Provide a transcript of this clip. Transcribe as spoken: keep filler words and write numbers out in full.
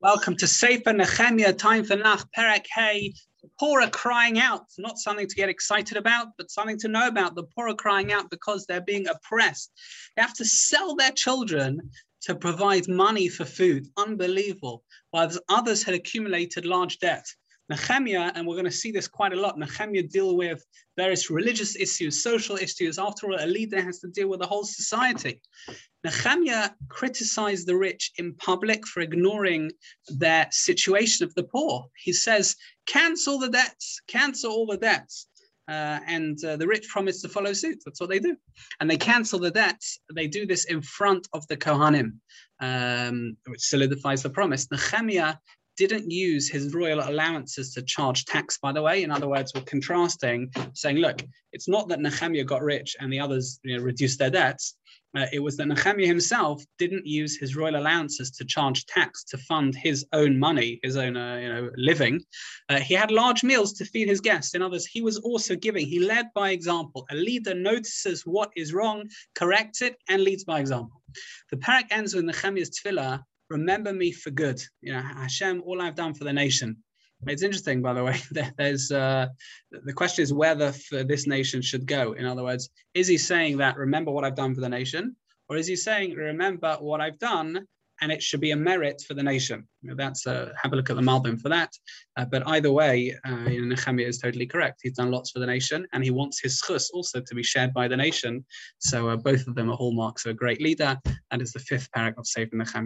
Welcome to Sefer Nehemiah, time for Nach Perek Hey. The poor are crying out, not something to get excited about, but something to know about. The poor are crying out because they're being oppressed. They have to sell their children to provide money for food. Unbelievable. While others had accumulated large debt. Nehemiah, and we're going to see this quite a lot, Nehemiah deal with various religious issues, social issues. After all, a leader has to deal with the whole society. Nehemiah criticized the rich in public for ignoring their situation of the poor. He says, cancel the debts, cancel all the debts. Uh, and uh, the rich promise to follow suit. That's what they do. And they cancel the debts. They do this in front of the Kohanim, um, which solidifies the promise. Nehemiah didn't use his royal allowances to charge tax, by the way. In other words, we're contrasting, saying, look, it's not that Nehemiah got rich and the others you know, reduced their debts. Uh, it was that Nehemiah himself didn't use his royal allowances to charge tax to fund his own money, his own uh, you know, living. Uh, he had large meals to feed his guests. In others, he was also giving. He led by example. A leader notices what is wrong, corrects it, and leads by example. The parak ends with Nehemiah's tefillah, remember me for good. You know, Hashem, all I've done for the nation. It's interesting, by the way, there's uh, the question is whether this nation should go. In other words, is he saying that, remember what I've done for the nation? Or is he saying, remember what I've done, and it should be a merit for the nation? You know, that's uh, have a look at the Malbim for that. Uh, but either way, uh, you know, Nehemiah is totally correct. He's done lots for the nation, and he wants his chus also to be shared by the nation. So uh, both of them are hallmarks of a great leader. That is the fifth parak of Sefer Nehemiah.